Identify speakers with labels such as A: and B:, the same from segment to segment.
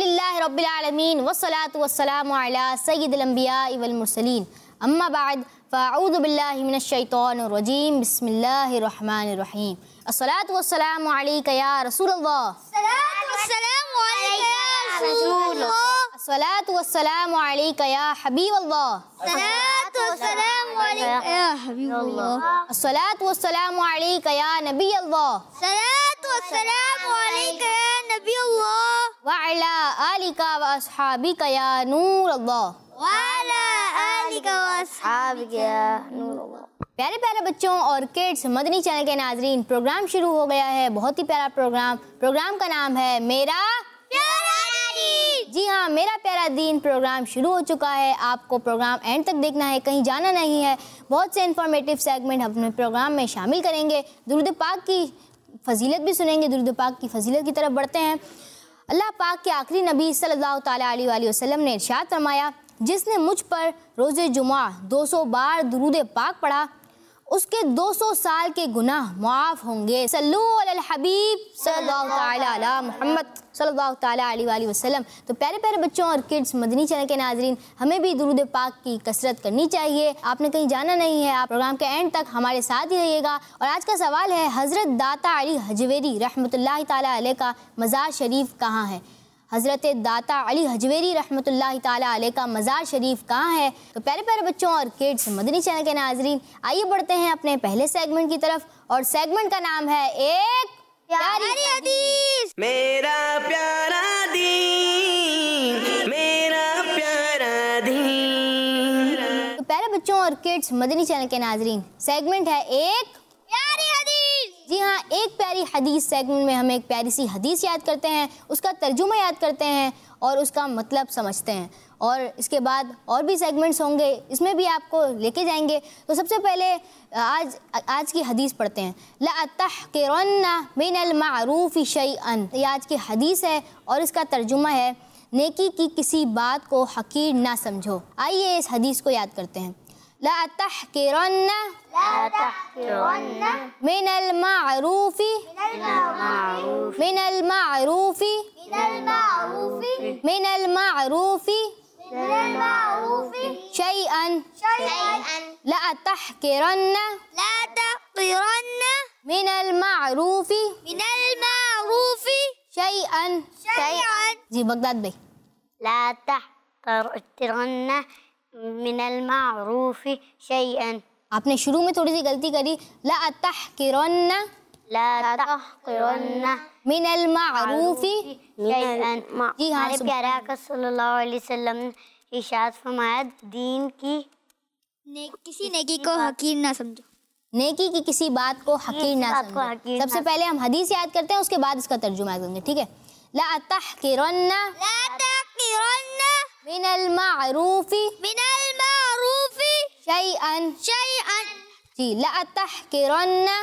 A: अल्हम्दुलिल्लाहि रब्बिल आलमीन वस्सलातु वस्सलामु अला सय्यिदिल अंबियाइ वल मुरसलीन अम्मा बाद फ़अऊज़ु बिल्लाहि मिनश शैतानिर रजीम बिस्मिल्लाहिर रहमानिर रहीम अस्सलातु वस्सलामु अलैका या रसूलल्लाह अस्सलातु वस्सलामु अलैका या हबीबल्लाह अस्सलातु वस्सलामु अलैका या नबीयल्लाह व अला आलिका व अस्हाबिका या नूरल्लाह। प्यारे प्यारे बच्चों और किड्स, मदनी चैनल के नाजरीन, प्रोग्राम शुरू हो गया है। बहुत ही प्यारा प्रोग्राम का नाम है मेरा प्यारा दीन। जी हाँ, मेरा प्यारा दीन प्रोग्राम शुरू हो चुका है। आपको प्रोग्राम एंड तक देखना है, कहीं जाना नहीं है। बहुत से इंफॉर्मेटिव सेगमेंट हम अपने प्रोग्राम में शामिल करेंगे। दुरूद पाक की फजीलत भी सुनेंगे। दुरूद पाक की फजीलत की तरफ बढ़ते हैं। अल्लाह पाक के आखिरी नबी सल्लल्लाहु ताला अलैहि वसल्लम ने इरशाद फरमाया, जिसने मुझ पर रोज़े जुमा 200 बार दुरूद पाक पढ़ा, उसके 200 साल के गुनाह मुआफ़ होंगे। सल्लू अलल हबीब सल्लल्लाहु ताला अला मुहम्मद सल्लल्लाहु ताला अलैहि वसल्लम। तो प्यारे प्यारे बच्चों और किड्स, मदनी चैनल के नाजरीन, हमें भी दुरूद पाक की कसरत करनी चाहिए। आपने कहीं जाना नहीं है, आप प्रोग्राम के एंड तक हमारे साथ ही रहिएगा। और आज का सवाल है, हज़रत दाता अली हजवेरी रहमतुल्लाहि ताला अलैह का मज़ार शरीफ कहाँ है? हज़रत दाता अली हजवेरी रहमतुल्लाहि ताला अलैह का मज़ार शरीफ कहाँ है? तो प्यारे प्यारे बच्चों और किड्स, मदनी चैनल के नाजरीन, आइए बढ़ते हैं अपने पहले सेगमेंट की तरफ। और सेगमेंट का नाम है एक प्यारी हदीस।
B: मेरा प्यारा दीन, मेरा प्यारा दीन।
A: तो प्यारे बच्चों और किड्स, मदनी चैनल के नाजरीन, सेगमेंट है एक प्यारी हदीस। जी हाँ, एक प्यारी हदीस सेगमेंट में हम एक प्यारी सी हदीस याद करते हैं, उसका तर्जुमा याद करते हैं और उसका मतलब समझते हैं। और इसके बाद और भी सेगमेंट्स होंगे, इसमें भी आपको लेके जाएंगे। तो सबसे पहले आज की हदीस पढ़ते हैं। ला तहक़िरन्ना मिनल मारूफ़ि शैअन। ये आज की हदीस है और इसका तर्जुमा है, नेकी की किसी बात को हकीर ना समझो। आइए इस हदीस को याद करते हैं। ला तहक़िरन्ना मिनल मारूफ़ि मिनल मारूफ़ि मिनल मारूफ़ि शैअन ला तहक़िरन्ना मिनल मारूफ़ि शैअन। जी बगदाद भाई।
C: ला तहक़िरन्ना मिनल मारूफ़ि शैअन।
A: आपने शुरू में थोड़ी सी गलती करी। ला तहक़िरन्ना मिनल मारूफ़ि
C: शैअन।
A: जी हाँ,
C: हमारे प्यारे आका सल्लल्लाहु अलैहि वसल्लम ने इरशाद फरमाया, दीन की
D: किसी नेकी को हकीर ना समझो।
A: नेकी की किसी बात को हकीर ना समझो। सबसे पहले हम हदीस याद करते हैं, उसके बाद इसका तर्जुमा करेंगे, ठीक है? ला तहक़िरन्ना मिनल मारूफ़ि शैअन। जी, ला तहक़िरन्ना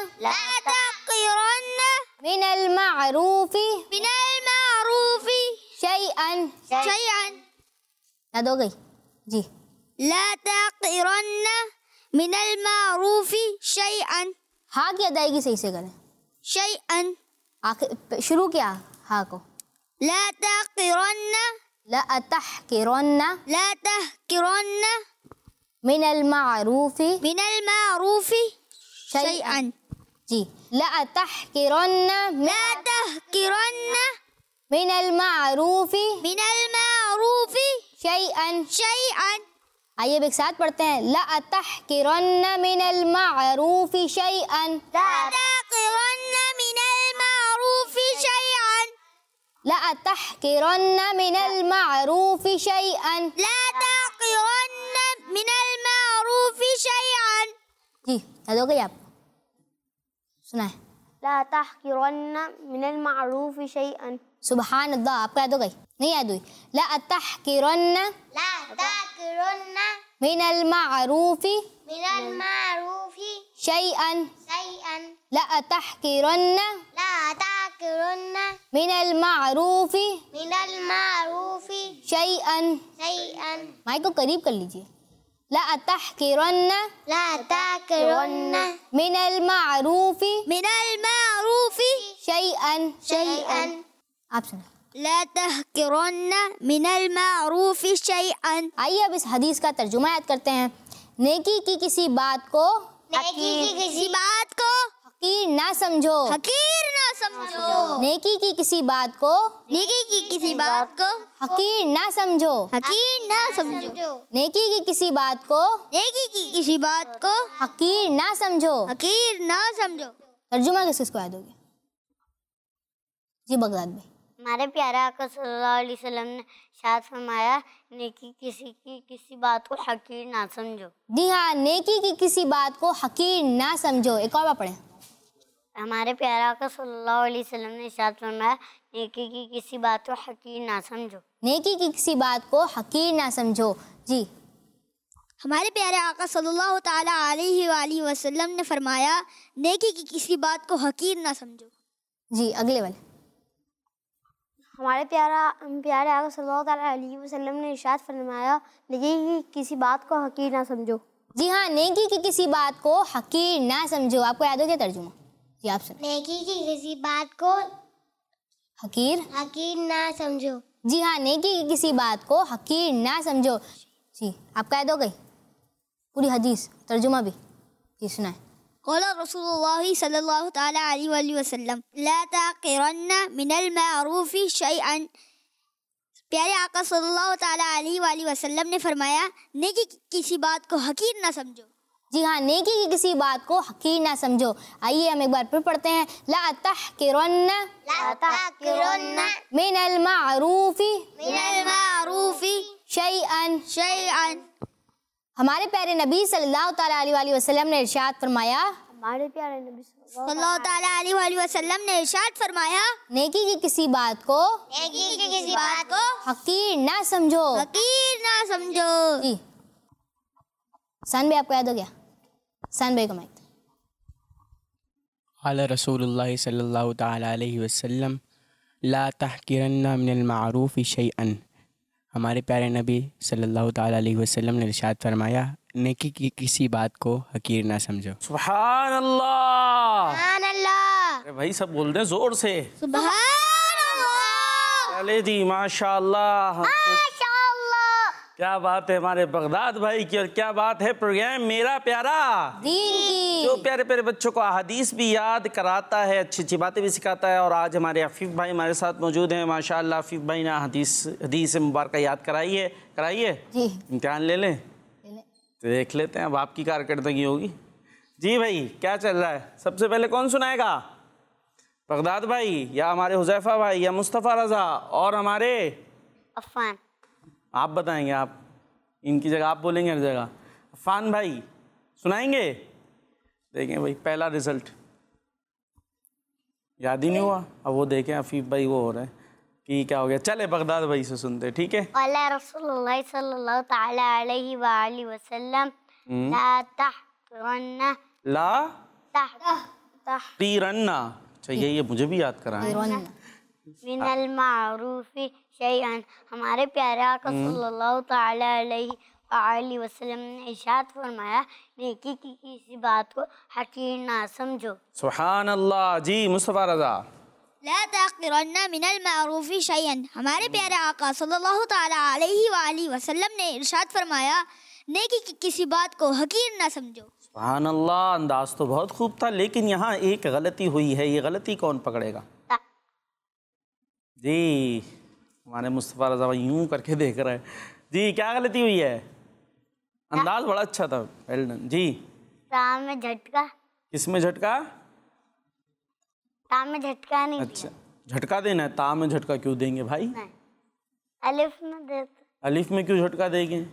A: मिनल मारूफ़ि शैअन। याद हो गई जी।
D: ला तहक़िरन्ना मिनल मारूफ़ि शैअन।
A: हाँ की अदायगी सही से करें।
D: शैअन
A: आखिर शुरू किया हाँ को।
D: ला तहक़िरन्ना
A: मिनल मारूफ़ि
D: शैअन।
A: जी, ला तहक़िरन्ना मिनल मारूफ़ि शैअन। आइए अब एक साथ पढ़ते हैं। ला तहक़िरन्ना मिनल मारूफ़ि शैअन। ला तहक़िरन्ना मिनल मारूफ़ि शैअन। जी याद हो गई आपको? सुना है?
C: ला तहक़िरन्ना मिनल मारूफ़ि शैअन।
A: सुबहान अल्लाह। आपका याद हो गई? नहीं याद हुई? ला तहक़िरन्ना मिनल मारूफ़ि शैअन। ला तहक़िरन्ना मिनल मारूफ़ि शैअन। माइक को करीब कर लीजिए। ला तहक़िरन्ना मिनल मारूफ़ि शैअन।
D: शैअन।
A: आप सुनो।
D: ला तहकिरन्ना मिनल मारूफि शैअन।
A: आइए अब इस हदीस का तर्जुमा याद करते हैं। नेकी की किसी बात को
D: किसी बात को
A: हकीर ना समझो।
D: हकीर ना समझो।
A: नेकी की किसी बात को
D: नेकी की किसी बात को
A: हकीर ना समझो।
D: हकीर ना समझो।
A: नेकी की किसी बात को
D: नेकी की किसी बात को
A: हकीर ना समझो।
D: हकीर ना समझो।
A: तर्जुमा किसको याद हो गया? जी बगदाद में।
C: हमारे प्यारे आका सल्लल्लाहु अलैहि वसल्लम ने इरशाद फरमाया, नेकी किसी बात को हकीर ना समझो।
A: जी हाँ, नेकी की किसी बात को हकीर ना समझो। एक और बार पढ़े।
C: हमारे प्यारे आका सल्लल्लाहु अलैहि वसल्लम ने इरशाद फरमाया, नेकी की किसी बात को हकीर ना समझो।
A: नेकी की किसी बात को हकीर ना समझो। जी
D: हमारे प्यारे आका सल्लल्लाहु ताला अलैहि वसल्लम ने फरमाया, नेकी की किसी बात को हकीर ना समझो।
A: जी अगले वाले।
E: हमारे प्यारे आका सल्लल्लाहु अलैहि वसल्लम ने इरशाद फरमाया, नेकी की किसी बात को हकीर ना समझो।
A: जी हाँ, नेकी की किसी बात को हकीर ना समझो। आपको याद हो क्या तर्जुमा? जी आप सुन।
E: नेकी की किसी बात को
A: हकीर
E: ना समझो।
A: जी हाँ, नेकी की किसी बात को हकीर ना समझो। जी आपका याद हो गई पूरी हदीस, तर्जुमा भी? जी सुनाए।
D: क़ाल रसूलुल्लाह सल्लल्लाहु ताला अलैहि वसल्लम, ला तहकिरन्ना मिनल मारूफि शैअन। प्यारे आका सल्लल्लाहु ताला अलैहि वसल्लम ने फरमाया, नेकी की किसी बात को हकीर ना समझो।
A: जी हाँ, नेकी की किसी बात को हकीर ना समझो। आइए हम एक बार फिर पढ़ते हैं। ला तहकिरन्ना मिनल मारूफि
D: शैअन।
A: हमारे प्यारे नबी सल्लल्लाहु ताला अलैहि वसल्लम ने इरशाद फरमाया,
E: हमारे प्यारे नबी
D: सल्लल्लाहु ताला अलैहि वसल्लम ने इरशाद फरमाया,
A: नेकी की किसी बात को हकीर ना समझो।
D: हकीर ना समझो।
A: जी सन भाई आपको याद हो गया? सन भाई को माइक।
F: क़ाल रसूलुल्लाह सल्लल्लाहु ताला अलैहि वसल्लम, ला तहकिरन्ना मिनल मारूफि शैअन। हमारे प्यारे नबी सल्लल्लाहु ताला अलैहि वसल्लम ने इरशाद फरमाया, नेकी की किसी बात को हकीर ना समझो।
G: सुभान अल्लाह। अरे भाई सब बोल रहे हैं जोर से।
D: सुभान अल्लाह।
G: चले जी माशाअल्लाह। क्या बात है हमारे बगदाद भाई की, और क्या बात है प्रोग्राम मेरा प्यारा
A: दीन की,
G: जो प्यारे प्यारे बच्चों को हदीस भी याद कराता है, अच्छी अच्छी बातें भी सिखाता है। और आज हमारे हफीफ भाई हमारे साथ मौजूद हैं। माशाअल्लाह हफीफ भाई ने हदीस मुबारक याद कराइए
A: जी
G: इम्तिहान ले लें तो देख लेते हैं अब आपकी कारकर्दगी होगी। जी भाई क्या चल रहा है? सबसे पहले कौन सुनाएगा? बगदाद भाई या हमारे हुज़ैफा भाई या मुस्तफ़ा रज़ा और हमारे
C: अफ़ान?
G: आप बताएंगे। आप इनकी जगह आप बोलेंगे हर जगह। अफ़ान भाई सुनाएंगे? देखें भाई पहला रिजल्ट याद ही नहीं हुआ। अब वो देखें हफीफ भाई वो हो रहे हैं कि क्या हो गया। चले बगदाद भाई से सुनते, ठीक है?
C: क़ाला रसूलुल्लाह सल्लल्लाहु ताला अलैहि वसल्लम, ला तहकिरन्ना
G: चाहिए, ये मुझे भी याद कराएं।
C: मिनल मारूफि शैअन। हमारे प्यारे आका सल्लल्लाहु ताला अलैहि वसल्लम ने इरशाद फरमाया, नेकी की किसी बात को हकीर ना समझो।
G: सुभान अल्लाह। जी मुस्तफ़ा रज़ा।
D: ला तहकिरन्ना मिनल मारूफि शैअन। हमारे प्यारे आका सल्लल्लाहु ताला अलैहि वसल्लम ने इरशाद फरमाया, नेकी की किसी बात को हकीर ना समझो।
G: सुभान अल्लाह। अंदाज तो बहुत खूब था, लेकिन यहाँ एक गलती हुई है। ये गलती कौन पकड़ेगा? जी हमारे मुस्तफ़ा रज़ा भाई यूं करके देख रहे हैं। जी क्या गलती हुई है? अंदाज बड़ा अच्छा था, वेल डन। जी
C: ताम में झटका।
G: किसमें झटका?
C: ताम में झटका नहीं
G: अच्छा झटका देना है। ता में झटका क्यों देंगे भाई?
C: दिया। अलिफ में देते।
G: अलिफ में क्यों झटका देंगे?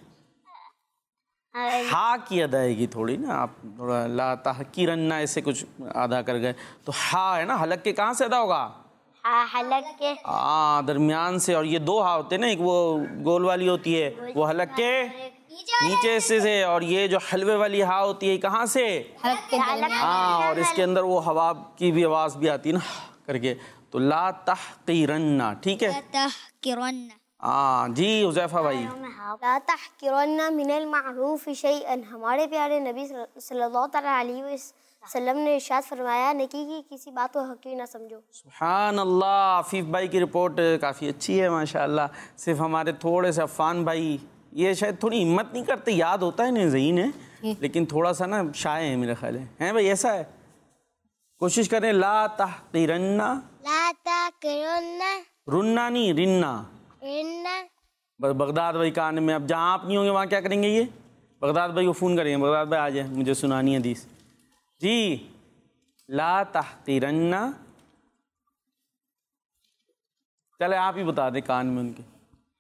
G: हा की अदायगी थोड़ी ना, आप थोड़ा ला तहकीरन्ना ऐसे कुछ अदा कर गए तो हा है ना, हलक के कहाँ से अदा होगा?
C: हलक के
G: दरमियान से। और ये दो हा होते हैं ना, एक वो गोल वाली होती है वो हलक के नीचे से, और ये जो हलवे वाली हा होती है कहाँ से? हाँ, और इसके अंदर वो हवा की भी आवाज भी आती है ना करके। तो ला तहकीरन्ना, ठीक है?
D: तहकिरन्ना।
G: हाँ जी हुज़ैफा भाई।
E: ला तहकिरन्ना मिनल मारूफि शैअन। हमारे प्यारे नबी सल्लल्लाहु अलैहि वसल्लम ने इरशाद फरमाया, नेकी की किसी बात को हकीर ना समझो।
G: सुभान अल्लाह। आफीफ भाई की रिपोर्ट काफ़ी अच्छी है माशाल्लाह। सिर्फ हमारे थोड़े से अफ़ान भाई ये शायद थोड़ी हिम्मत नहीं करते, याद होता है इन्हें ज़हीन है, लेकिन थोड़ा सा ना शाय है मेरा ख्याल है। हैं भाई ऐसा है? कोशिश करें। ला तहक़िरन्ना,
C: ला तहक़िरन्ना,
G: रुन्ना नहीं रिन्ना।
C: रिन्ना।
G: बगदाद भाई कान में, अब जहाँ आप नहीं होंगे वहाँ क्या करेंगे? ये बगदाद भाई को फ़ोन करेंगे, बगदाद भाई आ जाए, मुझे सुनानी है हदीस जी। ला तहक़िरन्ना, चले आप ही बता दें कान में उनके।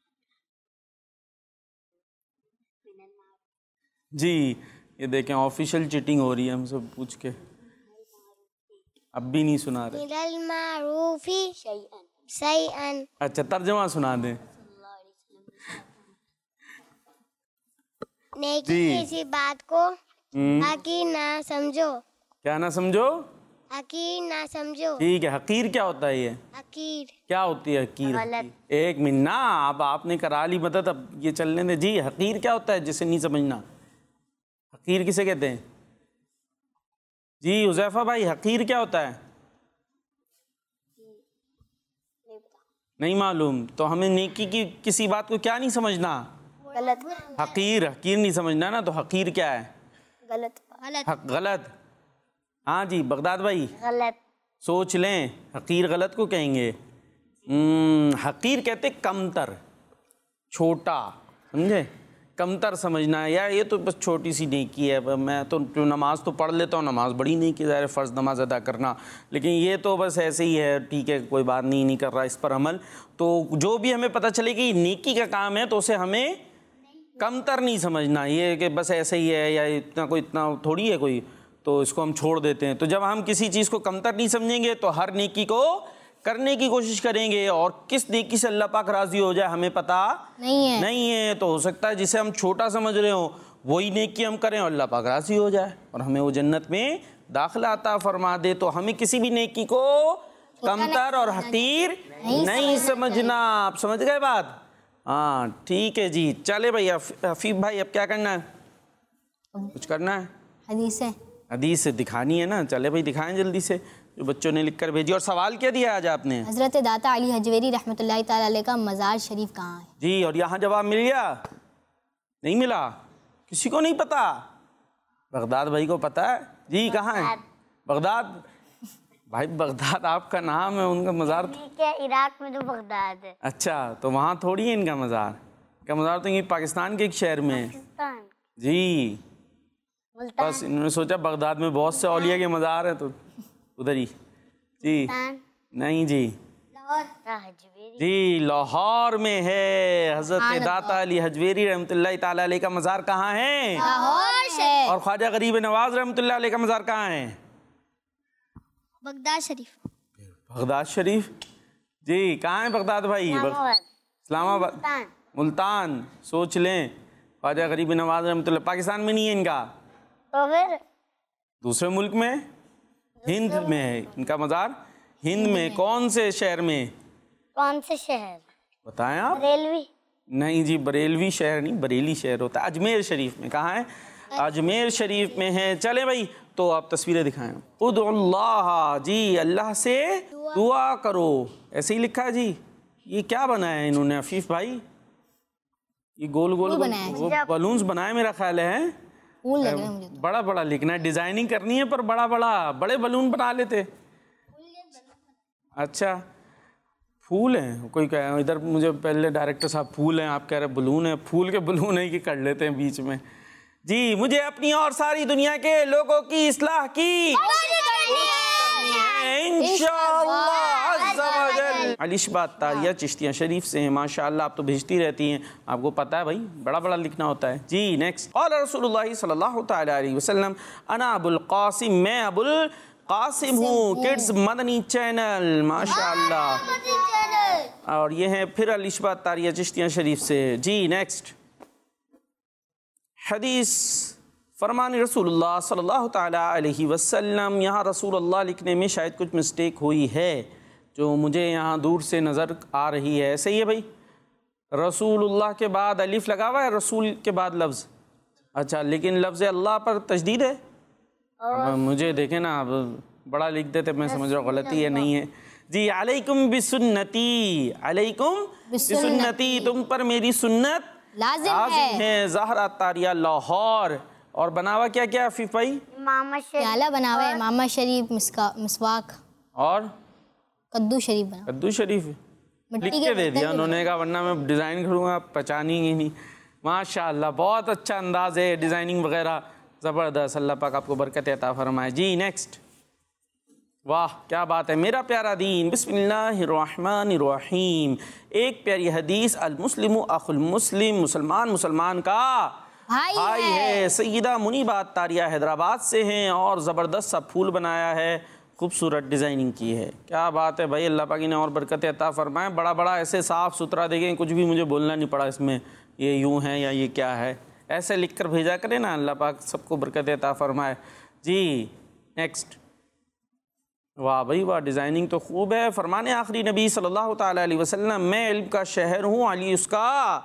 G: जी ये देखें ऑफिशियल चीटिंग हो रही है हमसे पूछ के, अब भी नहीं सुना रहे।
C: मिनल मारूफी शैअन।
G: अच्छा तर्जुमा सुना दें।
C: नेकी किसी बात को हकीर ना समझो।
G: क्या ना समझो?
C: हकीर ना समझो।
G: ठीक है। हकीर क्या होता है? ये
C: हकीर
G: क्या होती है हकीर?
C: गलत।
G: एक मिनट, अब आपने करा ली मदद, अब ये चलने दे जी। हकीर क्या होता है जिसे नहीं समझना? हकीर किसे कहते हैं जी? हुज़ैफा भाई हकीर क्या होता है? नहीं मालूम? तो हमें नेकी की किसी बात को क्या नहीं समझना?
E: गलत।
G: हकीर, हकीर नहीं समझना ना, तो हकीर क्या है?
E: गलत।
G: गलत। हाँ जी बगदाद भाई
C: गलत।
G: सोच लें, हकीर गलत को कहेंगे। हकीर कहते कमतर, छोटा, समझे? कमतर समझना है यार, ये तो बस छोटी सी नेकी है। मैं तो नमाज तो पढ़ लेता हूँ, नमाज बड़ी नेकी है, फ़र्ज़ नमाज अदा करना, लेकिन ये तो बस ऐसे ही है, ठीक है कोई बात नहीं कर रहा इस पर अमल। तो जो भी हमें पता चले कि नेकी का काम है तो उसे हमें कमतर नहीं समझना, ये कि बस ऐसे ही है या इतना थोड़ी है कोई, तो इसको हम छोड़ देते हैं। तो जब हम किसी चीज़ को कमतर नहीं समझेंगे तो हर नेकी को करने की कोशिश करेंगे, और किस नेकी से अल्लाह पाक राज़ी हो जाए हमें पता नहीं है। तो हो सकता है जिसे हम छोटा समझ रहे हो वही नेकी हम करें और अल्लाह पाक राज़ी हो जाए और हमें वो जन्नत में दाखिला अता फरमा दे। तो हमें किसी भी नेकी को कमतर और हकीर नहीं समझना। आप समझ गए बात? हाँ ठीक है जी। चले भाई हफीफ भाई अब क्या करना है? कुछ करना है? हदीस से दिखानी है ना। चले भाई दिखाएं जल्दी से, जो बच्चों ने लिख कर भेजी। और सवाल क्या दिया आज आपने?
A: हज़रत दाता अली हजवेरी रहमतुल्लाहि ताला अलैह का मज़ार शरीफ कहाँ है? जी,
G: और यहाँ जवाब मिल गया? नहीं मिला? किसी को नहीं पता? बगदाद भाई को पता है जी। कहाँ है बगदाद भाई? बगदाद आपका नाम है, उनका मज़ार
C: क्या इराक में तो बगदाद है।
G: अच्छा, तो वहाँ थोड़ी है इनका मज़ार। का मज़ार तो ये पाकिस्तान के एक शहर में है जी। बस इन्होंने सोचा बगदाद में बहुत से औलिया के मज़ार है तो उधर ही जी। नहीं जी, जी लाहौर में है। हज़रत दाता अली हजवेरी रहमतुल्लाहि ताला अलैह का मज़ार कहाँ है?
A: लाहौर से।
G: और ख्वाजा गरीब नवाज रहमतुल्लाहि अलैह का मज़ार कहाँ है?
D: बगदाद शरीफ।
G: बगदाद शरीफ जी। कहाँ है बगदाद भाई? इस्लामाबाद, मुल्तान। सोच लें, ख्वाजा गरीब नवाज रहमतुल्लाह पाकिस्तान में नहीं है इनका,
C: तो फिर
G: दूसरे मुल्क में, हिंद में है इनका मज़ार। हिंद में कौन से शहर में?
C: कौन से शहर
G: बताएं आप?
C: बरेलवी।
G: नहीं जी, बरेलवी शहर नहीं, बरेली शहर होता है। अजमेर शरीफ में। कहाँ है? अजमेर शरीफ में है। चले भाई तो आप तस्वीरें दिखाएं। उदुल्लाह जी, अल्लाह से दुआ करो, ऐसे ही लिखा है जी। ये क्या बनाया है इन्होंने अफीफ भाई? ये गोल गोल बलून्स बनाए मेरा ख्याल है।
A: फूल लग रहे हैं मुझे।
G: बड़ा बड़ा लिखना है, डिजाइनिंग करनी है, पर बड़े बलून बना लेते। अच्छा फूल हैं, कोई कह इधर मुझे पहले डायरेक्टर साहब फूल हैं, आप कह रहे बलून है। फूल के बलून है कि कर लेते हैं बीच में जी। मुझे अपनी और सारी दुनिया के लोगों की इस्लाह की इंशाअल्लाह अज़्ज़ा वजल। अलिशबात तारिया चिश्तिया शरीफ से हैं माशाअल्लाह। आप तो भेजती रहती हैं, आपको पता है भाई, बड़ा लिखना होता है जी। नेक्स्ट, और रसूलुल्लाह सल्लल्लाहु तआला अलैहि वसल्लम अना अबुल कासिम, मैं अबुल कासिम हूँ। किड्स मदनी चैनल माशाअल्लाह। और ये है फिर अलिशबात तारिया चिश्तिया शरीफ से जी। नेक्स्ट हदीस, फरमान रसूलुल्लाह सल्लल्लाहु तआला अलैहि वसल्लम। यहाँ रसूलुल्लाह लिखने में शायद कुछ मिस्टेक हुई है, जो मुझे यहाँ दूर से नज़र आ रही है। सही है भाई? रसूलुल्लाह के बाद अलिफ लगा हुआ है, रसूल के बाद लफ्ज़। अच्छा, लेकिन लफ्ज़ अल्लाह पर तशदीद है। अब मुझे देखे ना, अब बड़ा लिख देते, मैं समझ रहा हूँ गलती है नहीं है जी। अलैकुम बिसुन्नती, अलैकुम बिसुन्नती, तुम पर मेरी सुन्नत
A: लाजिम है।
G: ज़हरा तारिया लाहौर। और बनावा क्या क्या आफिफ भाई?
C: इमाम शरीफ,
A: प्याला बनावा है, इमाम शरीफ, मिसवाक
G: और
A: कद्दू शरीफ बना।
G: कद्दू शरीफ लिख के दे दिया उन्होंने, कहा वरना मैं डिज़ाइन करूँगा आप पहचानेंगे नहीं। माशाअल्लाह, बहुत अच्छा अंदाज है, डिज़ाइनिंग वगैरह ज़बरदस्त। अल्लाह पाक आपको बरकत अता फरमाए जी। नेक्स्ट, वाह क्या बात है। मेरा प्यारा दीन, बिस्मिल्लाहिर्रहमानिर्रहीम। एक प्यारी हदीस, अल मुस्लिमु अखुल मुस्लिम, मुसलमान मुसलमान का भाई है। सैयदा मुनीबात तारिया हैदराबाद से हैं और ज़बरदस्त सा फूल बनाया है, खूबसूरत डिज़ाइनिंग की है। क्या बात है भाई, अल्लाह पाक ने और बरकत अता फरमाए। बड़ा बड़ा ऐसे साफ़ सुथरा देखें, कुछ भी मुझे बोलना नहीं पड़ा इसमें ये यूँ है या ये क्या है, ऐसे लिख कर भेजा करें ना, अल्लाह पाक सबको बरकत अता फरमाए जी। नेक्स्ट, वाह भाई वाह, डिज़ाइनिंग तो खूब है। फरमाने आखिरी नबी सल्लल्लाहु ताला अलैहि वसल्लम, मैं इल्म का शहर हूँ, अली उसका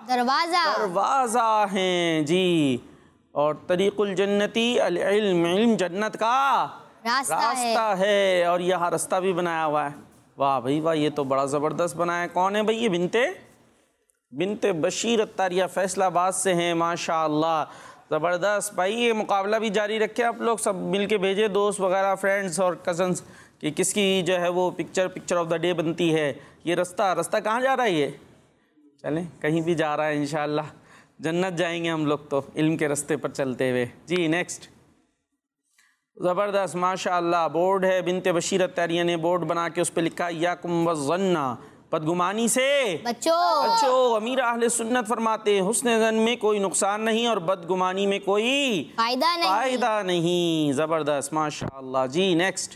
G: दरवाज़ा हैं जी। और तरीक़ुल जन्नती अल इल्म, इल्म जन्नत का रास्ता है। और यहाँ रास्ता भी बनाया हुआ है। वाह भाई वाह, ये तो बड़ा ज़बरदस्त बनाया है। कौन है भाई ये? बिनते बशीर अत्तारिया फैसलाबाद से हैं, माशाअल्लाह ज़बरदस्त। भाई ये मुकाबला भी जारी रखे, आप लोग सब मिल के भेजे, दोस्त वगैरह, फ्रेंड्स और कज़न्स, कि किसकी जो है वो पिक्चर ऑफ द डे बनती है। ये रास्ता कहाँ जा रहा है? ये चलें कहीं भी जा रहा है, इंशाअल्लाह जन्नत जाएंगे हम लोग तो इल्म के रास्ते पर चलते हुए जी। नेक्स्ट, ज़बरदस्त माशाअल्लाह, बोर्ड है, बिनते बशीर अत्तारिया ने बोर्ड बना के उस पर लिखा, याकुम वज़न्ना, बदगुमानी से बच्चों। अमीर अहले सुन्नत फरमाते हैं, हुस्न ज़न में कोई नुकसान नहीं और बदगुमानी में कोई फ़ायदा नहीं। ज़बरदस्त माशाअल्लाह जी। नेक्स्ट,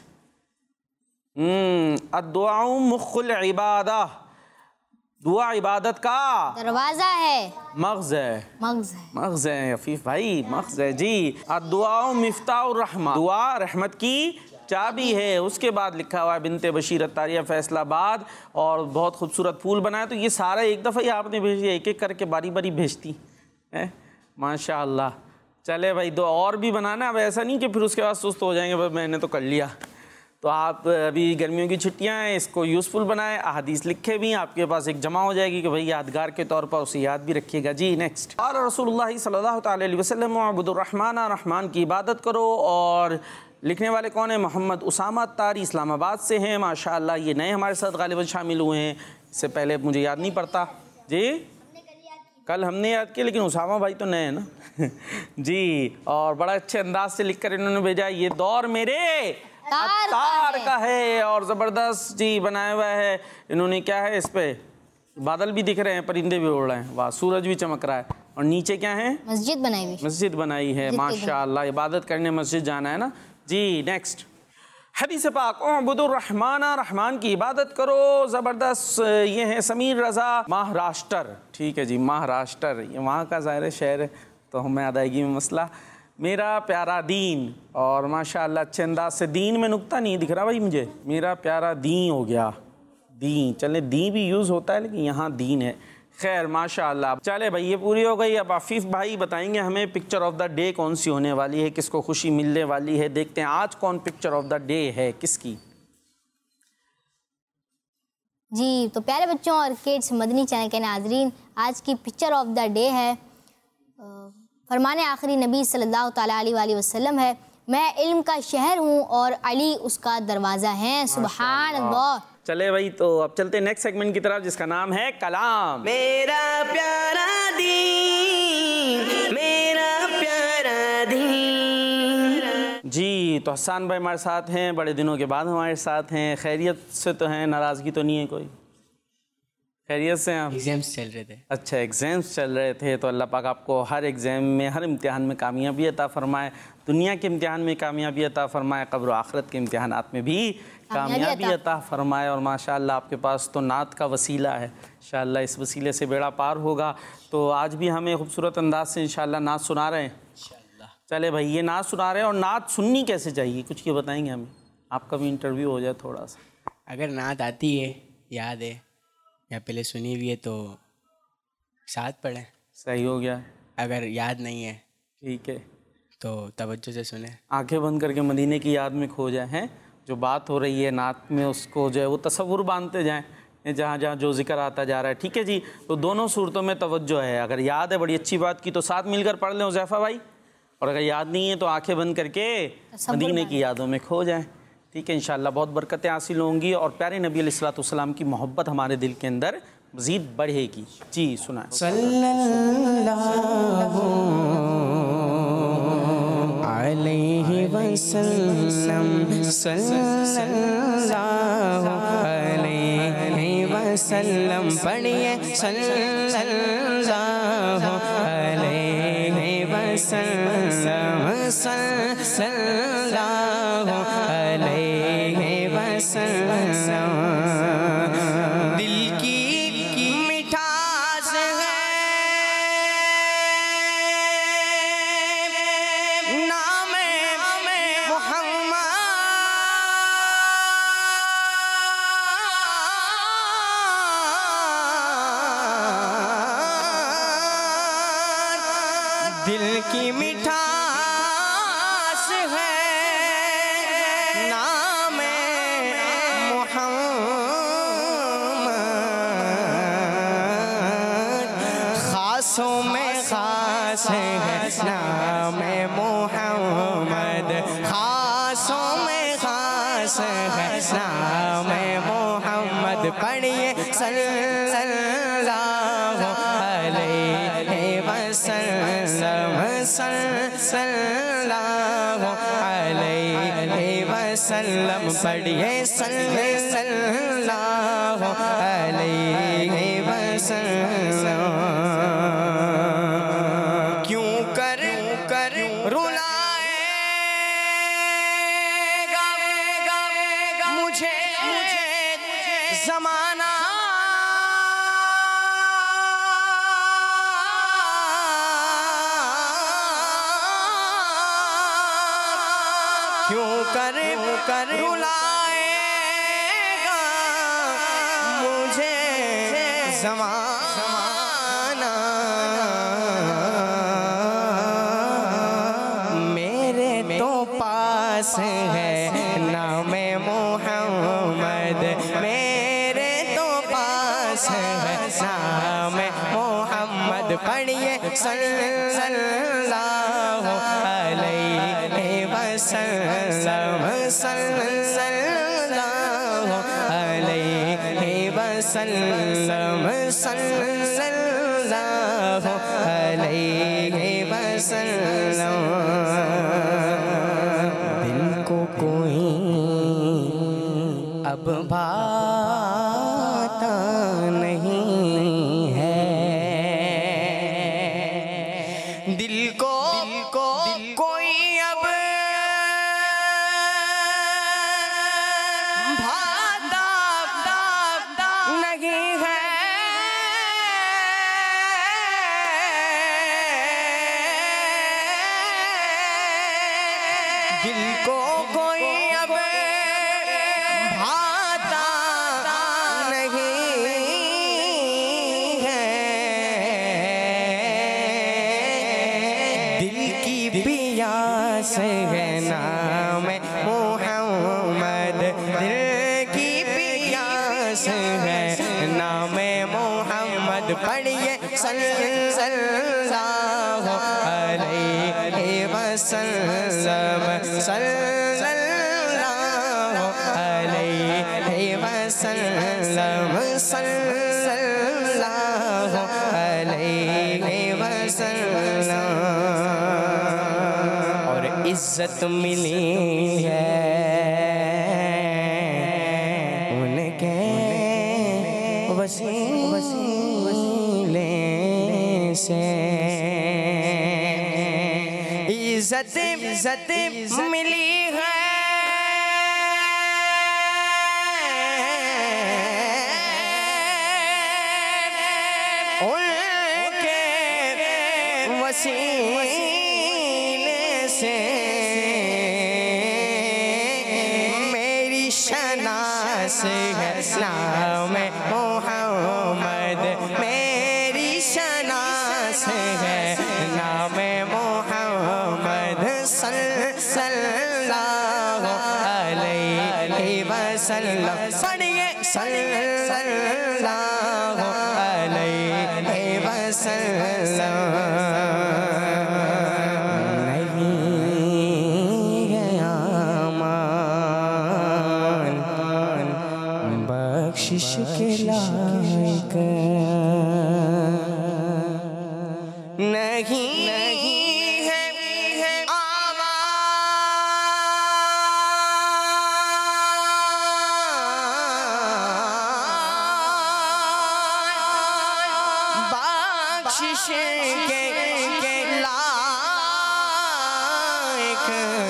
G: अद्दुआउ मुख्खुल इबादा, दुआ इबादत का
A: दरवाज़ा है,
G: मग़ज़ है अफीफ भाई, मग़ज़ है जी। अद्दुआउ मिफ्ताहुर रहमा, दुआ रहमत की चाबी है। उसके बाद लिखा हुआ है बिनते बशीर अत्तारिया फैसलाबाद, और बहुत खूबसूरत फूल बनाया। तो ये सारा एक दफ़ा ही आपने भेज दिया, एक एक करके बारी बारी भेजती है, माशाअल्लाह। चले भाई, दो और भी बनाना, अब ऐसा नहीं कि फिर उसके बाद सुस्त हो जाएंगे, बस मैंने तो कर लिया। तो आप अभी गर्मियों की छुट्टियां हैं, इसको यूज़फुल बनाएं, अहादीस लिखे भी आपके पास, एक जमा हो जाएगी कि भाई यादगार के तौर पर उसे याद भी रखिएगा जी। नेक्स्ट, और रसूलुल्लाह सल्लल्लाहु अलैहि वसल्लम, अब्दुर्रहमान, रहमान की इबादत करो। और लिखने वाले कौन है? मोहम्मद उसामा अत्तारी, इस्लामाबाद से हैं, माशाअल्लाह। ये नए हमारे साथ गालिबन शामिल हुए हैं, इससे पहले मुझे याद नहीं पड़ता जी, कल हमने याद किया, लेकिन उसामा भाई तो नए हैं ना जी। और बड़ा अच्छे अंदाज से लिख कर इन्होंने भेजा, ये दौर मेरे अत्तार का है, और ज़बरदस्त जी बनाया हुआ है इन्होंने। क्या है इस पे? बादल भी दिख रहे हैं, परिंदे भी उड़ रहे हैं, वाह, सूरज भी चमक रहा है। और नीचे क्या है? मस्जिद बनाई है, माशाअल्लाह। इबादत करने मस्जिद जाना है ना जी। नेक्स्ट, हदीस पाक, उअ्बुदुर्रहमान, रहमान की इबादत करो। ज़बरदस्त, ये है समीर रज़ा, महाराष्ट्र। ठीक है जी, महाराष्ट्र ये वहाँ का ज़ाहिर शहर है, तो हमें अदायगी में मसला। मेरा प्यारा दीन, और माशाअल्लाह अच्छे अंदाज से, दीन में नुक्ता नहीं दिख रहा भाई मुझे, मेरा प्यारा दीन हो गया, दीन। चले दी भी यूज़ होता है, लेकिन यहाँ दीन है। खैर माशाअल्लाह, चले भाई ये पूरी हो गई। अब आफिफ भाई बताएंगे हमें पिक्चर ऑफ द डे कौन सी होने वाली है, किसको खुशी मिलने वाली है। देखते हैं आज कौन पिक्चर ऑफ द डे है, किसकी
A: जी। तो प्यारे बच्चों और किड्स, मदनी चैनल के नाजरीन, आज की पिक्चर ऑफ द डे है, फरमाने आखिरी नबी सल्लल्लाहु ताला अलैहि वसल्लम है, मैं इल्म का शहर हूँ और अली उसका दरवाज़ा है। सुभान अल्लाह।
G: चले भाई, तो अब चलते हैं नेक्स्ट सेगमेंट की तरफ, जिसका नाम है कलाम।
B: मेरा प्यारा दीन, मेरा प्यारा दीन
G: जी। तो हसन भाई हमारे साथ हैं, बड़े दिनों के बाद हमारे साथ हैं। खैरियत से तो हैं, नाराज़गी तो नहीं है कोई? खैरियत से आप?
F: एग्ज़ाम्स चल रहे थे।
G: अच्छा, एग्ज़ाम्स चल रहे थे, तो अल्लाह पाक आपको हर एग्ज़ाम में, हर इम्तिहान में कामयाबी अता फरमाए। दुनिया के इम्तिहान में कामयाबी अता फरमाए, क़ब्र आखिरत के इम्तिहानात में भी कामयाबी अता फरमाए। और माशाअल्लाह आपके पास तो नात का वसीला है, इंशाअल्लाह इस वसीले से बेड़ा पार होगा। तो आज भी हमें खूबसूरत अंदाज से इंशाअल्लाह नात सुना रहे हैं इंशाअल्लाह। चले भाई, ये नात सुना रहे हैं, और नात सुननी कैसे चाहिए, कुछ ये बताएंगे हमें? आपका भी इंटरव्यू हो जाए थोड़ा सा।
F: अगर नात आती है, याद है या पहले सुनी हुई है, तो साथ पढ़ें,
G: सही हो गया।
F: अगर याद नहीं है
G: ठीक है,
F: तो तवज्जो से सुने।
G: आंखें बंद करके मदीने की याद में खो जाए हैं, जो बात हो रही है नात में उसको जो है वो तसव्वुर बांधते जाएं, जहाँ जहाँ जो जिक्र आता जा रहा है। ठीक है जी, तो दोनों सूरतों में तवज्जो है। अगर याद है बड़ी अच्छी बात की तो साथ मिलकर पढ़ लें हुज़ैफा भाई, और अगर याद नहीं है तो आंखें बंद करके मदीने की यादों में खो जाएं। ठीक है, इंशाअल्लाह बहुत बरकतें हासिल होंगी और प्यारे नबी अलैहिस्सलाम की मोहब्बत हमारे दिल के अंदर मज़ीद बढ़ेगी। जी सुनाएं।
F: सल्लल्लाहु अलैहि वसल्लम, सल्लल्लाहु अलैहि वसल्लम, पढ़िए सल्लल्लाहु अलैहि वसल्लम, सल्लल्लाहु अलैहि वसल्लम। दिल की मिठास है नाम मोहम्मद, दिल की मिठास है नाम मोहम्मद, खासों में खास है नाम मोहम्मद, खासों में खास है नाम मोहम्मद। पढ़िए सल्लल्लाहु अलैहि वसल्लम, सल्लल्लाहु अलैहि वसल्लम, पढ़िए सल्लल्लाहु अलैहि वसल्लम। क्यों कर रुलाएगा मुझे ज़माना, क्यों कर रुलाएगा मुझे ज़माना, मेरे तो पास है नाम मोहम्मद, मेरे तो पास है नाम मोहम्मद। पढ़िए सल्लल्लाहु अलैहि वसल्लम, सल्लल्लाहु अलैहि वसल्लम, सल्लल्लाहु अलैहि वसल्लम। दिल को कोई अब भाता नहीं है, दिल को कोई अब भाता नहीं है, दिल को कोई अब भाता नहीं है, दिल की पियास है नाम मोहम्मद, दिल की पियास है नाम मोहम्मद। पढ़िए सल्लल्लाहु अलैहि वसल्लम, सल्लल्लाहु अलैहि वसल्लम, सल्लल्लाहु अलैहि वसल्लम। और इज्जत मिली है उनके वसीले से, इज्जत मिली है उनके वसीले से, मेरी शनास है नाम मोहम्मद, मेरी शनास है नाम मोहम्मद, वसल्लम, पढ़िए सल्लल्लाहु अलैहि वसल्लम। बख्शिश के लायक नहीं है बख्शिश के लायक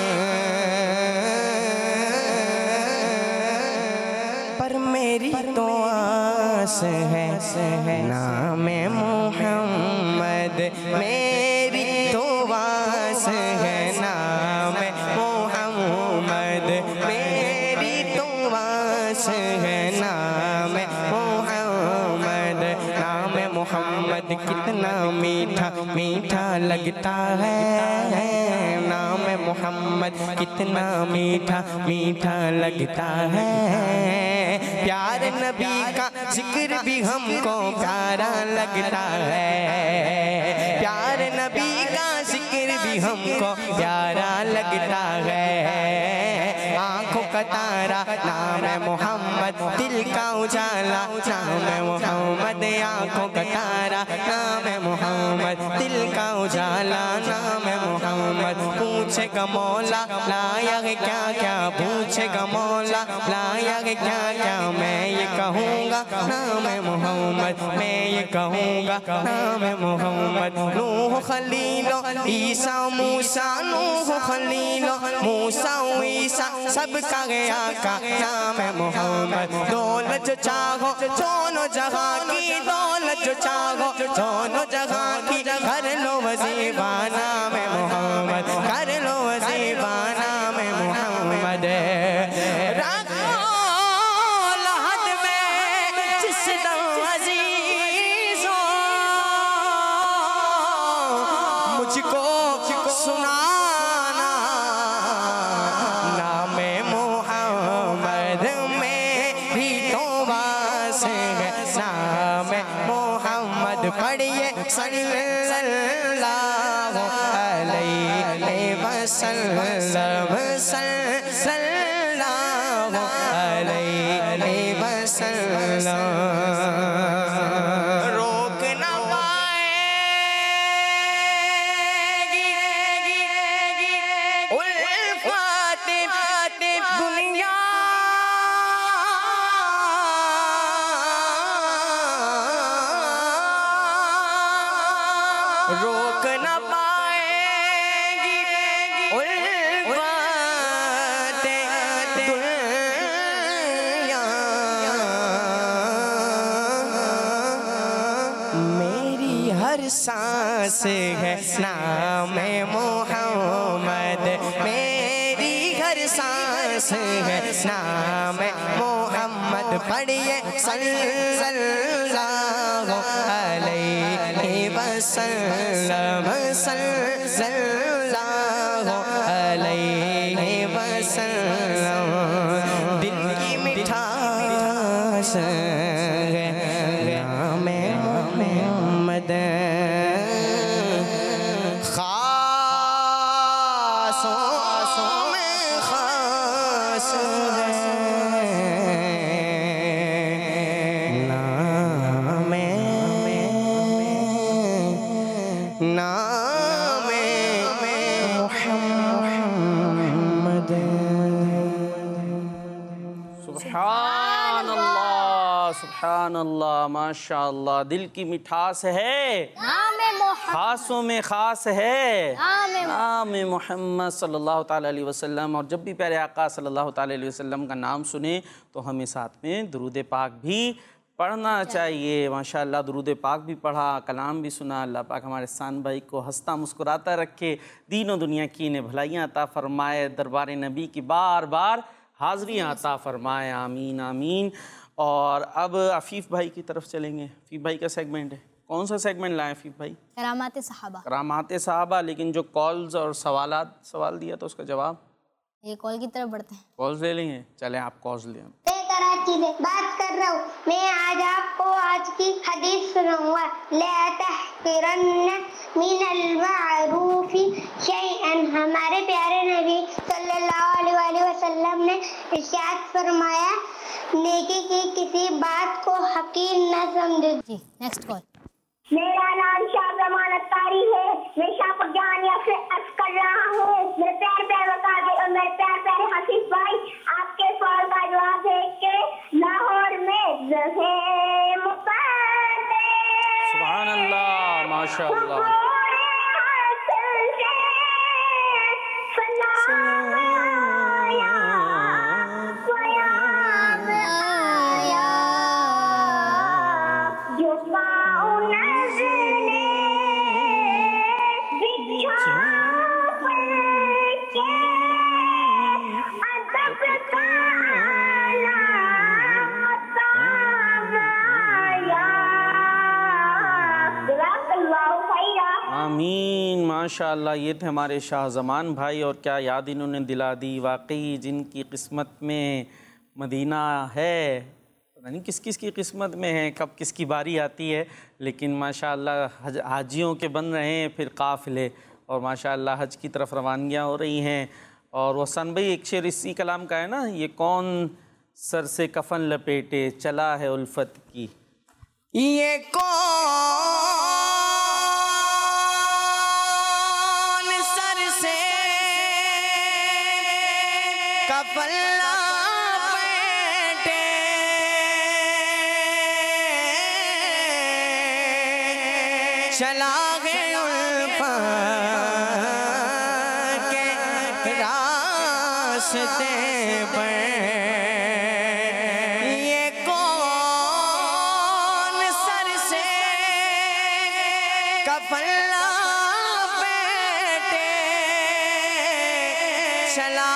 F: पर मेरी तो आस है नाम मोहम्मद, मेरी तो आस है नाम मोहम्मद, मेरी तो आस है नाम मोहम्मद। नाम मोहम्मद कितना मीठा मीठा लगता है, नाम मोहम्मद कितना मीठा मीठा लगता है। प्यार नबी का जिक्र भी हमको प्यारा लगता है, प्यार नबी का जिक्र भी हमको प्यारा लगता है। आँखों का तारा नाम मोहम्मद, दिल का उजाला नाम मोहम्मद, आँखों का तारा नाम मोहम्मद, दिल का उजाला नाम मोहम्मद। पूछेगा मौला लाया है क्या क्या, पूछेगा मौला लाया है क्या क्या, मैं ये कहूँगा नाम मोहम्मद, मैं ये कहूँगा नाम मोहम्मद। नूह खलीलो ईसा मूसा, नूह खलीलो मूसा ईसा सबका गया का नाम मोहम्मद। दौलत जो चाहो दोनों जहां की, दौलत जो चाहो दोनों जहां की, कर लो वजीफा नाम मोहम्मद, कर लो वजीफा नाम मोहम्मद। रखो लहद में जिस दम अजीज हो, मुझको सुनाना नाम मोहम्मद, मेरी तो वास है नाम मोहम्मद। पढ़िए सल्लल्लाहु अलैहि वसल्लम, सल्लल्लाहु अलैहि वसल्लम। रोक न पाएगी उल्फत दुनिया, रोक न पाएगी उल्फत दुनिया। मेरी हर सांस है नाम मोहम्मद, मेरी हर सांस है नाम मोहम्मद। पढ़िए सल्लल्लाहु अलैहि वसल्लम, सल्लल्लाहु अलैहि वसल्लम। दिल की मिठास है नाम मोहम्मद, खासों में खास है नाम मोहम्मद।
G: सुभान अल्लाह, सुभान अल्लाह, माशाअल्लाह। दिल की मिठास है खासों में खास है नाम मोहम्मद सल्लल्लाहु ताला अलैहि वसल्लम। और जब भी प्यारे आका सल्लल्लाहु ताला अलैहि वसल्लम का नाम सुने तो हमें साथ में दुरूद पाक भी पढ़ना चाहिए। माशाअल्लाह दुरूद पाक भी पढ़ा, कलाम भी सुना। अल्लाह पाक हमारे सान भाई को हंसता मुस्कुराता रखे, दीनों दुनिया की इन्हें भलाइयाँ अता फरमाए, दरबार नबी की बार बार हाज़रियाँ अता फरमाए, आमीन आमीन। और अब अफीफ़ भाई की तरफ चलेंगे। अफीफ़ भाई का सेगमेंट है, कौन सा सेगमेंट लाएं अफीफ़ भाई?
A: करामात सहाबा।
G: करामात सहाबा। लेकिन जो कॉल्स और सवाल दिया तो उसका जवाब
A: ये कॉल की तरफ बढ़ते हैं।
G: कॉल्स ले लेंगे, चले आप कॉल्स ले।
C: कराची से बात कर रहा हूँ। मैं आज आपको आज की हदीस सुनाऊंगा। ला तहक़िरन्न मिनल मारूफ़ि शैअन। हमारे प्यारे नबी सल्लल्लाहु अलैहि वसल्लम ने इरशाद फरमाया, नेकी की किसी बात को हकीर न समझो।
A: जी नेक्स्ट कॉल।
C: मेरा नाम शाह जमान अत्तारी है। मैं शाह जानिया से अर्ज कर रहा हूँ। मेरे प्यारे प्यारे वकाज़ और मेरे प्यारे प्यारे हफीज भाई, आपके सवाल का जवाब है कि लाहौर में ज़हे मुक़द्दस।
G: सुभान अल्लाह, माशाअल्लाह। आमीन, माशाअल्लाह। ये थे हमारे शाह ज़मान भाई, और क्या याद इन्होंने दिला दी। वाकई जिनकी किस्मत में मदीना है, पता नहीं किस किस की किस्मत में है, कब किसकी बारी आती है, लेकिन माशाअल्लाह हाजियों के बन रहे हैं फिर काफ़िले, और माशाअल्लाह हज की तरफ रवानगियाँ हो रही हैं। और वसन भाई एक शेर इसी कलाम का है ना, ये कौन सर से कफन लपेटे चला है उल्फत की, ये कौन कफन लपेटे चला गए उल्फत के रास्ते पर, ये कौन सर से कफन लपेटे चला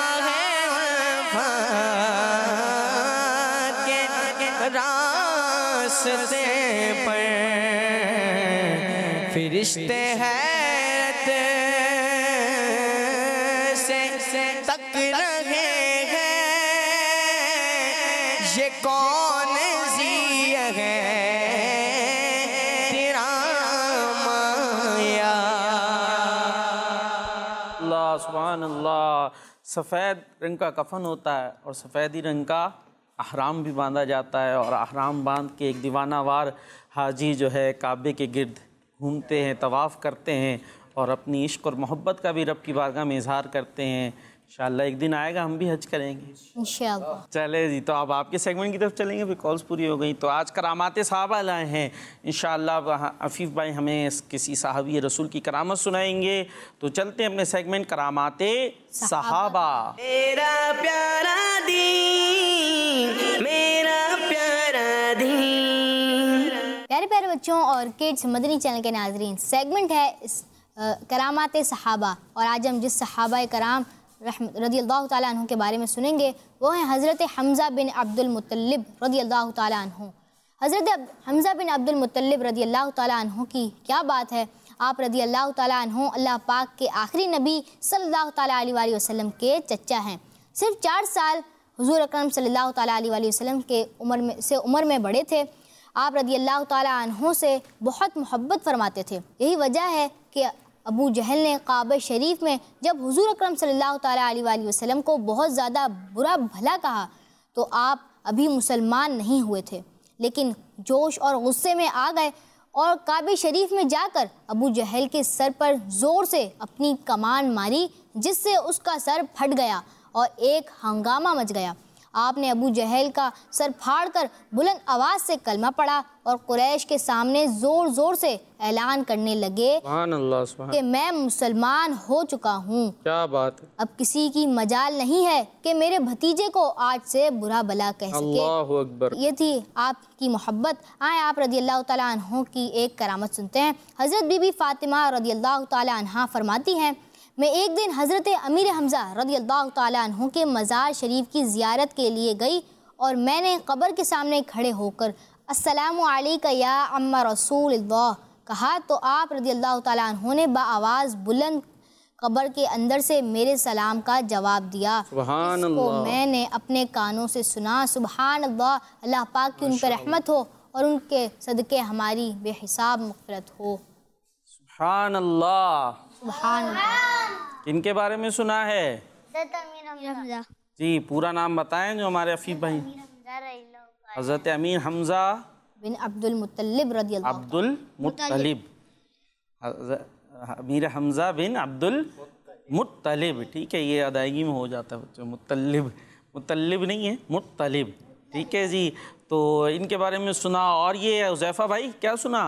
G: रास्ते पर, फरिश्ते हैरत से तक रहे हैं, ये कौन ज़िया है तेरा माया। अल्लाह सुभान अल्लाह। सफ़ेद रंग का कफन होता है और सफ़ेदी रंग का अहराम भी बांधा जाता है, और अहराम बांध के एक दीवानावार हाजी जो है काबे के गिर्द घूमते हैं, तवाफ़ करते हैं, और अपनी इश्क और मोहब्बत का भी रब की बारगाह में इजहार करते हैं। इंशाअल्लाह एक दिन आएगा हम भी हज करेंगे
A: इंशाअल्लाह।
G: चले जी, तो अब आपके सेगमेंट की तरफ चलेंगे, फिर कॉल्स पूरी हो गई। तो आज करामात सहाबा लाए हैं इंशाअल्लाह। अफ़ीफ़ भाई हमें किसी सहाबी रसूल की करामत सुनाएंगे, तो चलते हैं अपने सेगमेंट करामात सहाबा।
B: मेरा प्यारा दीन, मेरा प्यारा दीन।
A: प्यारे प्यारे बच्चों और किड्स, मदनी चैनल के नाजरीन, सेगमेंट है करामात सहाबा, और आज हम जिस सहाबा कराम रज़ियल्लाहु ताला अन्हु के बारे में सुनेंगे वो हैं हज़रत हमज़ा बिन अब्दुल मुत्तलिब रज़ियल्लाहु ताला अन्हु। हज़रत हमज़ा बिन अब्दुल मुत्तलिब रज़ियल्लाहु ताला अन्हु की क्या बात है। आप रज़ियल्लाहु ताला अन्हु अल्लाह पाक के आखिरी नबी सल्लल्लाहु ताला अलैहि वसल्लम के चचा हैं। सिर्फ 4 साल हुज़ूर अकरम सल्लल्लाहु ताला अलैहि वसल्लम के उम्र में बड़े थे। आप रज़ियल्लाहु ताला अन्हु से बहुत मोहब्बत फरमाते थे। यही वजह है कि अबू जहल ने काबा शरीफ में जब हुज़ूर अकरम सल्लल्लाहु ताला अलैहि वसल्लम को बहुत ज़्यादा बुरा भला कहा तो आप अभी मुसलमान नहीं हुए थे, लेकिन जोश और गुस्से में आ गए और काबे शरीफ में जाकर अबू जहल के सर पर ज़ोर से अपनी कमान मारी, जिससे उसका सर फट गया और एक हंगामा मच गया। आपने अबू जहल का सर फाड़कर बुलंद आवाज़ से कलमा पढ़ा और कुरैश के सामने ज़ोर ज़ोर से ऐलान करने लगे कि मैं मुसलमान हो चुका हूँ। क्या बात है। अब किसी की मजाल नहीं है कि मेरे भतीजे को आज से बुरा भला कह सके। अल्लाहु अकबर। ये थी आपकी मोहब्बत। आए आप रज़ियल्लाहु ताला अन्हु की एक करामत सुनते हैं। हज़रत बीबी फ़ातिमा रज़ियल्लाहु ताला अन्हा फरमाती हैं, मैं एक दिन हज़रत अमीर हमज़ा रज़ियल्लाहु ताला अन्हु के मज़ार शरीफ की ज़ियारत के लिए गई और मैंने कब्र के सामने खड़े होकर अस्सलामु अलैका या अम्मा रसूलल्लाह कहा तो आप रज़ियल्लाहु ताला अन्हु ने बाआवाज़ बुलंद कब्र के अंदर से मेरे सलाम का जवाब दिया,
G: सुभान
A: जिसको
G: अल्लाह।
A: मैंने अपने कानों से सुना। सुभान अल्लाह, अल्लाह पाक की उन पर रहमत हो और उनके सदक़े हमारी बेहिसाब मग़फ़िरत हो।
G: सुभान अल्लाह।
A: सुभान अल्लाह।
G: किनके बारे में सुना है?
D: हमजा।
G: जी पूरा नाम बताएं जो हमारे अफीफ भाई। हज़रत अमीर हमज़ा
A: बिन अब्दुल मुत्तलिब रज़ियल्लाहु
G: अब्दुल मुत्तलिब, अमीर हमज़ा बिन अब्दुल मुत्तलिब। ठीक है, ये अदायगी में हो जाता है बच्चों, मुत्तलिब, मुत्तलिब नहीं है, मुत्तलिब। ठीक है जी, तो इनके बारे में सुना। और ये हुज़ैफ़ा भाई क्या सुना?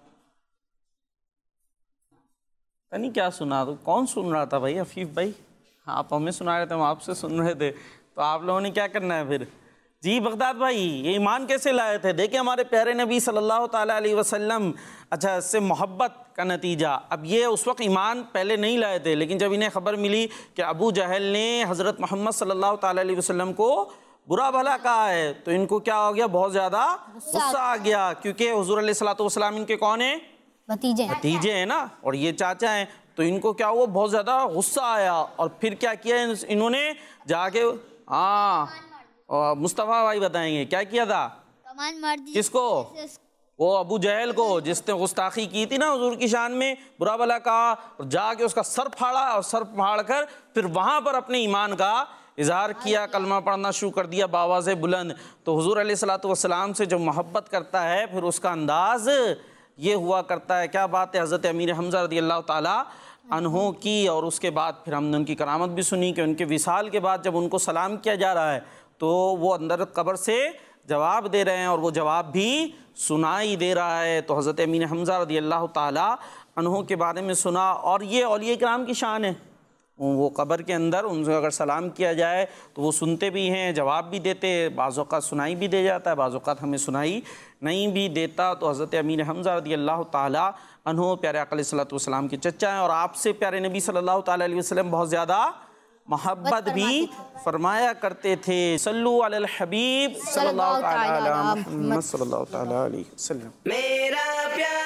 G: पता नहीं क्या सुना, तो कौन सुन रहा था भाई? अफीफ भाई, आप हमें सुना रहे थे, हम आपसे सुन रहे थे, तो आप लोगों ने क्या करना है फिर? जी बगदाद भाई, ये ईमान कैसे लाए थे? देखिए हमारे प्यारे नबी सल्लल्लाहु ताला अलैहि वसल्लम, अच्छा इससे मोहब्बत का नतीजा। अब ये उस वक्त ईमान पहले नहीं लाए थे, लेकिन जब इन्हें खबर मिली कि अबू जहल ने हज़रत मोहम्मद सल्लल्लाहु ताला अलैहि वसल्लम को बुरा भला कहा है, तो इनको क्या हो गया? बहुत ज़्यादा गुस्सा आ गया, क्योंकि हुज़ूर अलैहिस्सलातु वस्सलाम इनके कौन है? भतीजे हैं ना, और ये चाचा हैं। तो इनको क्या हुआ? बहुत ज़्यादा गुस्सा आया, और फिर क्या किया इन्होंने? जाके और मुस्तफ़ा भाई बताएंगे क्या किया था?
D: कमान मार दी।
G: किसको? वो अबू जहल को, जिसने गुस्ताखी की थी ना हुजूर की शान में, बुरा भला कहा, और जाके उसका सर फाड़ा, और सर फाड़ कर फिर वहाँ पर अपने ईमान का इजहार किया, कलमा पढ़ना शुरू कर दिया बावाज़े बुलंद। तो हुजूर अलैहिस्सलातु वस्सलाम से जो मोहब्बत करता है, फिर उसका अंदाज़ ये हुआ करता है। क्या बात है, हज़रत अमीर हमज़ा रज़ियल्लाहु ताला अन्हो की। और उसके बाद फिर हमने उनकी करामत भी सुनी कि उनके विसाल के बाद जब उनको सलाम किया जा रहा है, तो वो अंदर कब्र से जवाब दे रहे हैं, और वो जवाब भी सुनाई दे रहा है। तो हज़रत अमीर हमज़ा रज़ियल्लाहु ताला अन्हो के बारे में सुना। और ये औलिया किराम की शान है, वो कब्र के अंदर उनसे अगर सलाम किया जाए तो वो सुनते भी हैं, जवाब भी देते, बाज़ औक़ात सुनाई भी दे जाता है, बाज़ औक़ात हमें सुनाई नहीं भी देता। तो हज़रत अमीर हमज़ा रज़ियल्लाहु ताला अन्हो प्यारे आका अलैहिस्सलातु वस्सलाम के चचा हैं, और आपसे प्यारे नबी सल्लल्लाहु ताला अलैहि वसल्लम बहुत ज़्यादा मोहब्बत भी फरमाया करते थे। सल्लु अलल हबीब सल्लल्लाहु ताला अलैहि वसल्लम।
B: मेरा प्यार